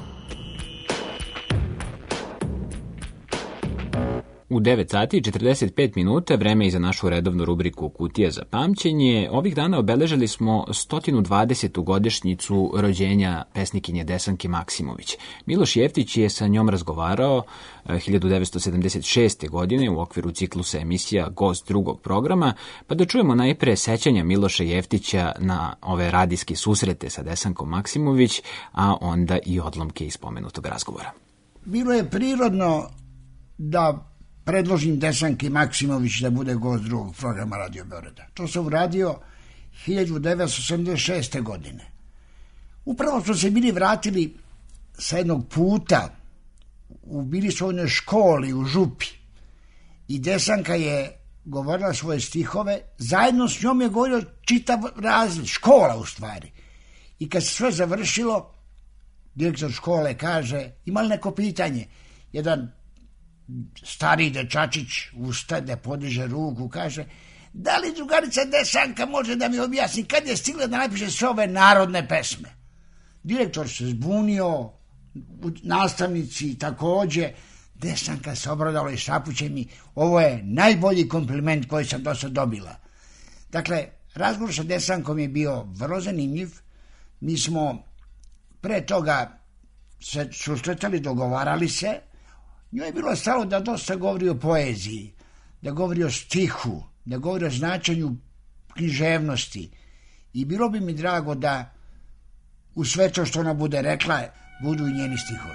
A: U devet sati i četrdeset pet minuta, vreme i za našu redovnu rubriku Kutija za pamćenje. Ovih dana obeležili smo sto dvadesetu godišnjicu rođenja pesnikinje Desanke Maksimović. Miloš Jeftić je sa njom razgovarao hiljadu devetsto sedamdeset šeste. godine u okviru ciklusa emisija Gost drugog programa, pa da čujemo najpre sećanja Miloša Jeftića na ove radijske susrete sa Desankom Maksimović, a onda i odlomke iz spomenutog razgovora.
I: Bilo je prirodno da predložim Desanki Maksimović da bude gost drugog programa Radio Beograda. To sam uradio hiljadu devetsto sedamdeset šeste. godine. Upravo smo se bili vratili sa jednog puta, u bili su u jednoj školi u Župi i Desanka je govorila svoje stihove, zajedno s njom je govorio čitav razred, škola u stvari. I kad se sve završilo, direktor škole kaže, ima li neko pitanje? Jedan stari dečačić ustade, podiže ruku, kaže, da li drugarica Desanka može da mi objasni kad je stigla da napiše sve ove narodne pesme? Direktor se zbunio, nastavnici takođe. Desanka se obradala i šapuće mi, ovo je najbolji kompliment koji sam do sad dobila. Dakle, razgovor sa Desankom je bio vrlo zanimljiv. Mi smo pre toga se susretali, dogovarali se. Njoj je bilo stalo da dosta govori o poeziji, da govori o stihu, da govori o značenju književnosti. I bilo bi mi drago da u sve to što ona bude rekla budu i njeni stihovi.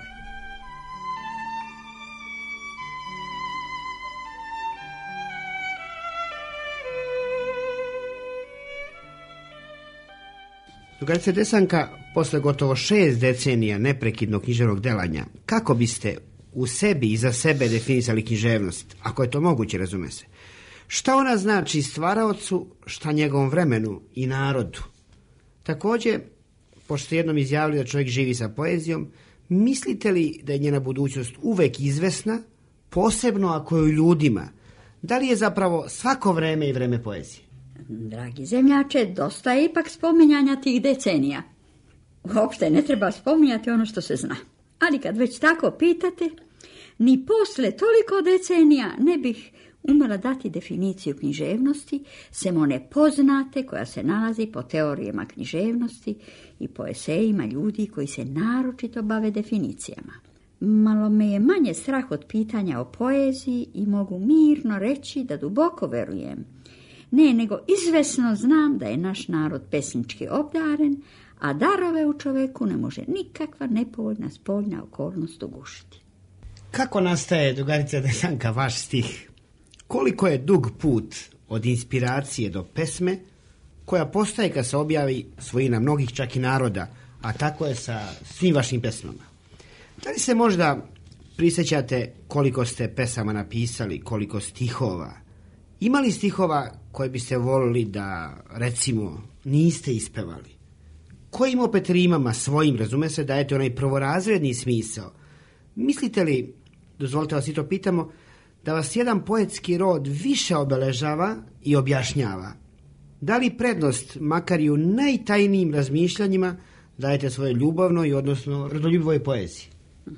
J: Drugarice Desanka, posle gotovo šest decenija neprekidnog književnog delanja, kako biste u sebi i za sebe definisali književnost, ako je to moguće, razume se? Šta ona znači stvaraocu, šta njegovom vremenu i narodu? Također, pošto ste jednom izjavili da čovjek živi sa poezijom, mislite li da je njena budućnost uvek izvesna, posebno ako je u ljudima? Da li je zapravo svako vreme i vreme poezije?
K: Dragi zemljače, dosta je ipak spominjanja tih decenija. Uopšte ne treba spominjati ono što se zna. Ali kad već tako pitate, ni posle toliko decenija ne bih umela dati definiciju književnosti, sem one poznate koja se nalazi po teorijama književnosti i po esejima ljudi koji se naročito bave definicijama. Malo me je manje strah od pitanja o poeziji i mogu mirno reći da duboko verujem. Ne, nego izvesno znam da je naš narod pesnički obdaren, a darove u čoveku ne može nikakva nepovoljna spoljna okolnost ugušiti.
J: Kako nastaje, drugarica Desanka, vaš stih? Koliko je dug put od inspiracije do pesme, koja postaje kad se objavi svojina mnogih čak i naroda, a tako je sa svim vašim pesmama? Da li se možda prisjećate koliko ste pesama napisali, koliko stihova? Ima li stihova koje biste volili da, recimo, niste ispevali? Kojim opet rimama svojim, razume se, dajete onaj prvorazredni smisao? Mislite li, dozvolite vas i to pitamo, da vas jedan poetski rod više obeležava i objašnjava? Da li prednost, makar i u najtajnijim razmišljanjima, dajete svoje ljubavnoj, odnosno rodoljubivoj poeziji?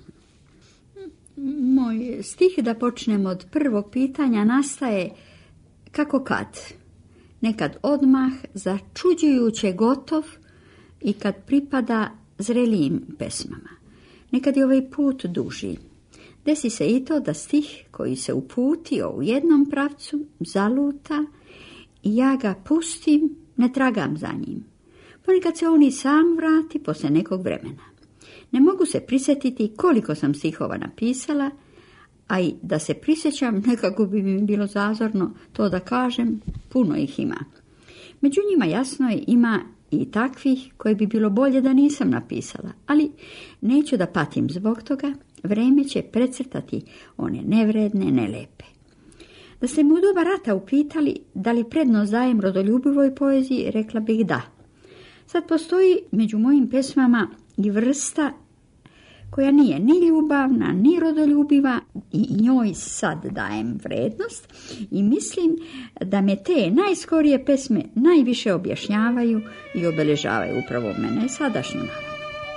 K: Moj stih, da počnemo od prvog pitanja, nastaje kako kad. Nekad odmah, začuđujuće gotov i kad pripada zrelijim pesmama. Nekad je ovaj put duži. Desi se i to da stih koji se uputio u jednom pravcu zaluta i ja ga pustim, ne tragam za njim. Ponekad se on i sam vrati posle nekog vremena. Ne mogu se prisjetiti koliko sam stihova napisala, a i da se prisjećam, nekako bi mi bilo zazorno to da kažem, puno ih ima. Među njima jasno je ima i takvih koje bi bilo bolje da nisam napisala, ali neću da patim zbog toga, vreme će precrtati one nevredne, nelepe. Da ste me u doba rata upitali da li prednost dajem rodoljubivoj poeziji, rekla bih da. Sad postoji među mojim pesmama i vrsta koja nije ni ljubavna, ni rodoljubiva i njoj sad dajem vrednost i mislim da me te najskorije pesme najviše objašnjavaju i obeležavaju upravo mene sadašnju.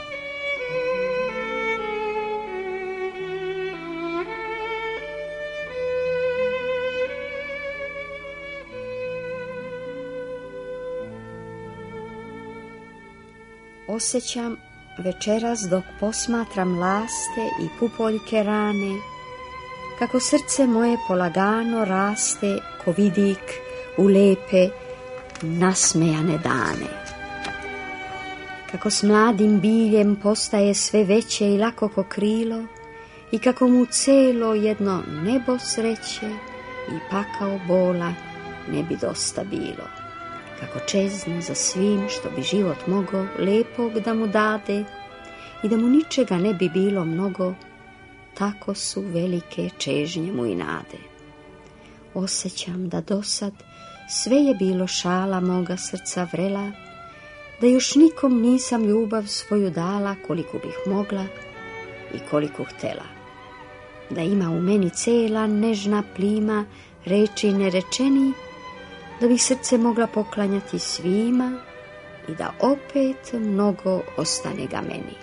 K: Osjećam večeras dok posmatram laste i pupoljke rane, kako srce moje polagano raste ko vidik u lepe nasmejane dane. Kako s mladim biljem postaje sve veće i lako ko krilo, i kako mu celo jedno nebo sreće i pakao bola ne bi dosta bilo. Kako čezne za svim što bi život mogo lepog da mu dade i da mu ničega ne bi bilo mnogo, tako su velike čežnje mu i nade. Osjećam da dosad sve je bilo šala moga srca vrela, da još nikom nisam ljubav svoju dala koliko bih mogla i koliko htela. Da ima u meni cela nežna plima reči nerečeni, da bih srce mogla poklanjati svima i da opet mnogo ostane ga meni.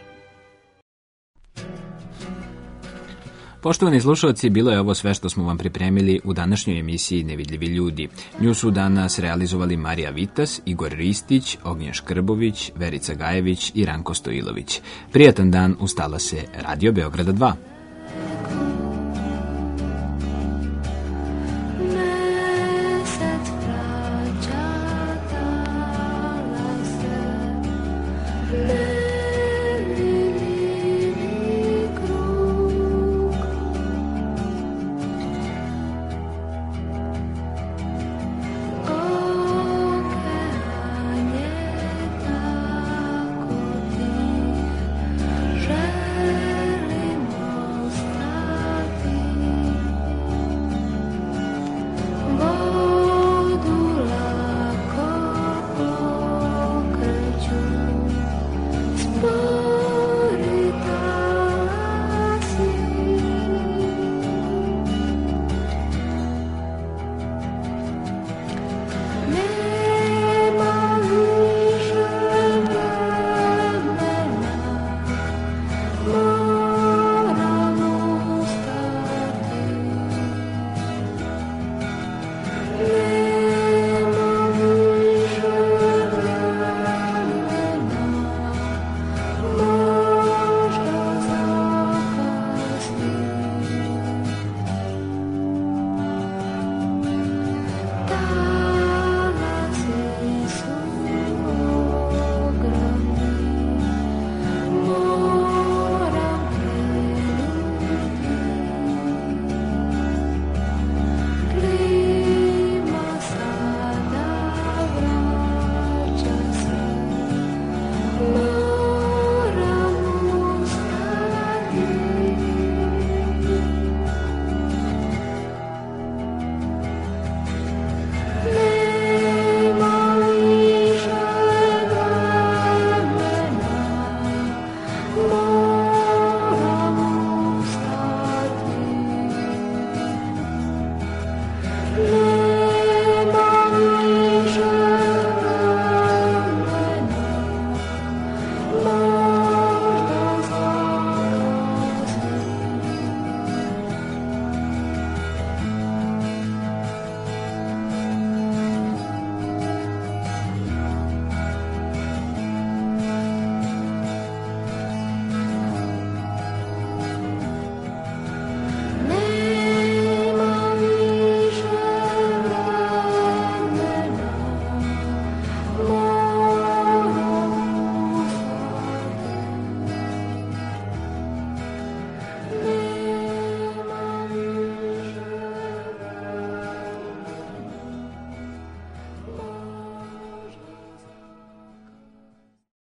A: Poštovani slušalci, bilo je ovo sve što smo vam pripremili u današnjoj emisiji Nevidljivi ljudi. Nju su danas realizovali Marija Vitas, Igor Ristić, Ognjen Škrbović, Verica Gajević i Ranko Stojilović. Prijatan dan, ustala se Radio Beograda dva.